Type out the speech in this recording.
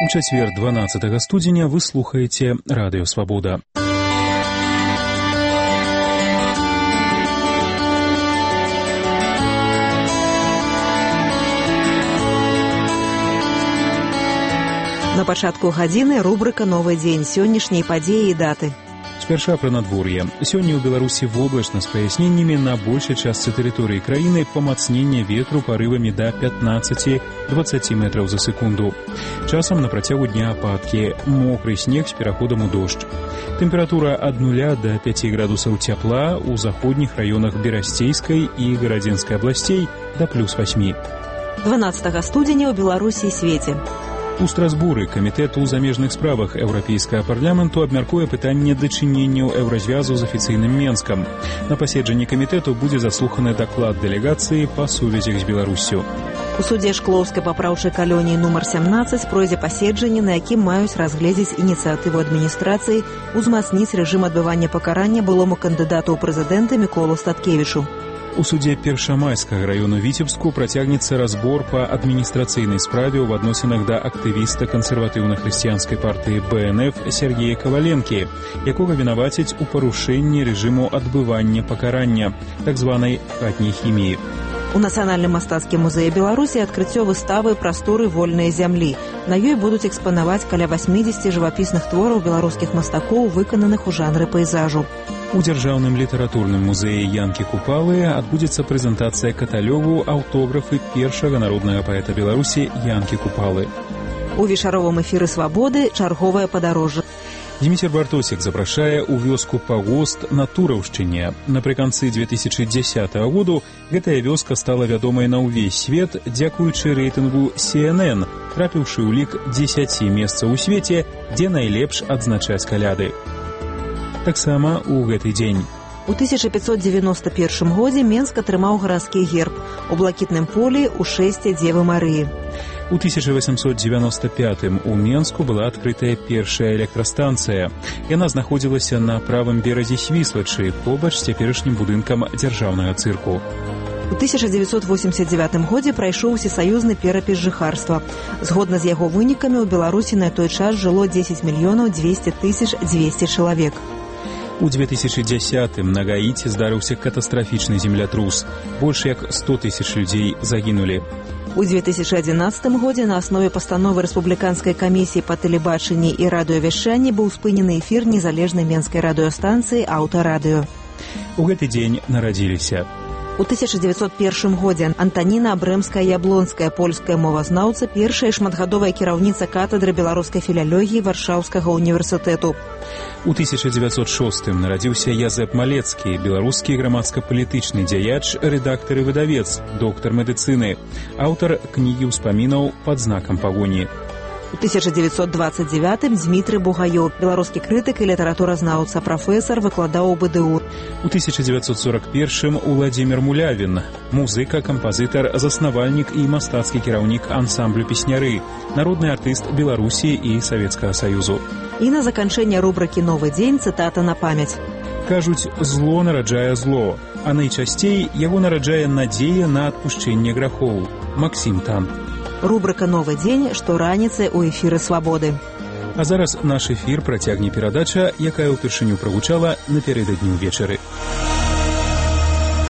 У чацвер 12 студзеня вы слухаеце Радыё Свабода. На пачатку гадзіны рубрыка «Новы дзень», сённяшнія падзеі і даты. Спярша пра надвор'е. Сёння ў Беларусі воблачна з праясненнямі, на большай частцы тэрыторыі краіны памацненне ветру парывамі да 15-20 метраў за секунду. Часам на працягу дня ападкі, мокры снег з пераходам у дождж. Тэмпература ад 0 до 5 градусаў цяпла, у заходніх раёнах Берасцейскай і Гарадзенскай абласцей да +8. 12 студзеня ў Беларусі і свеце. У Страсбуры камітэт у замежных справах Еўрапейскага парламенту абмяркуе пытанне дачыненняў Еўразвязу з афіцыйным Менскам. На паседжанні камітэту будзе заслуханы даклад дэлегацыі па сувязях з Беларуссю. У судзе Шклоўскай папраўчай калоніі нумар 17 пройдзе паседжанне, на якім маюць разгледзець ініцыятыву адміністрацыі узмацніць рэжым адбывання пакарання былому кандыдату ў прэзідэнты Міколу Статкевічу. У суде Першамайскага раёну Віцебску працягнецца разбор па адміністрацыйнай справе ў адносінах да актывіста кансерватыўна-хрысціянскай партыі БНФ Сергея Каваленкі, якога вінавацяць у парушэнні рэжыму адбывання пакарання, так званай хатняй хіміі. У Нацыянальным мастацкім музеі Беларусі адкрыццё выставы «Прасторы вольнай зямлі». На ёй будуць экспанаваць каля 80 жывапісных твораў беларускіх мастакоў, выкананых у жанры пейзажу. У дзяржаўным літаратурным музеі Янкі Купалы адбудзецца прэзентацыя каталогу аўтографы першага народнага паэта Беларусі Янкі Купалы. У вечаровым эфіры «Свабоды» чарговае падарожжа. Дміцер Бартосік запрашае ў вёску Пагост на Тураўшчыне. Напрыканцы 2010 году гэтая вёска стала вядомай на ўвесь свет дзякуючы рэйтынгу CNN, трапіўшы ў лік 10 месцаў у свеце, дзе найлепш адзначаць каляды. Таксама ў гэты дзень. У 1591 годзе Менск атрымаў гарадскі герб. У блакітным полі ў шэсце Дзевы Марыі. У 1895 у Менску была адкрытая першая электрастанцыя. Яна знаходзілася на правым беразе Свіслачы, побач з цяперашнім будынкам дзяржаўнага цырку. У 1989 годзе прайшоў усесаюзны перапіс жыхарства. Згодна з яго вынікамі, у Беларусі на той час жыло 10 200 200 чалавек. У 2010-м на Гаіці здарыўся катастрафічны землятрус. Больш як 100 000 людзей загінулі. У 2011 годзе на аснове пастановы Рэспубліканскай камісіі па тэлебачанні і радыёвяшчанні быў спынены эфір незалежнай менскай радыёстанцыі «Аўтарадыё». У гэты дзень нарадзіліся. У 1901 годзе Антаніна Абрэмская-Яблонская, польская мовазнаўца, першая шматгадовая кіраўніца катедры беларускай філалогіі Варшаўскага універсітэту. У 1906-м нарадзіўся Язэп Малецкі, беларускі грамадска-палітычны дзяяч, рэдактар і выдавец, доктар медыцыны, аўтар кнігі ўспамінаў «Пад знакам пагоні». У 1929-м Дмітрый Бугаёў, беларускі крытык і літаратуразнаўца, прафесар, выкладаў у БДУ. У 1941-м Уладзімір Мулявін, музыка, кампазітар, заснавальнік і мастацкі кіраўнік ансамблю песняры, народны артыст Беларусі і Савецкага Саюзу. І на заканчэнне рубрыкі «Новы дзень» цытата на памяць. Кажуць, зло нараджае зло, а найчасцей яго нараджае надзея на адпушчэнне грахоў. Максім Тан. Рубрыка «Новы дзень» штораніцай у эфіры «Свабоды». А зараз наш эфір працягне перадача, якая ўпершыню прагучала напярэдадні ўвечары.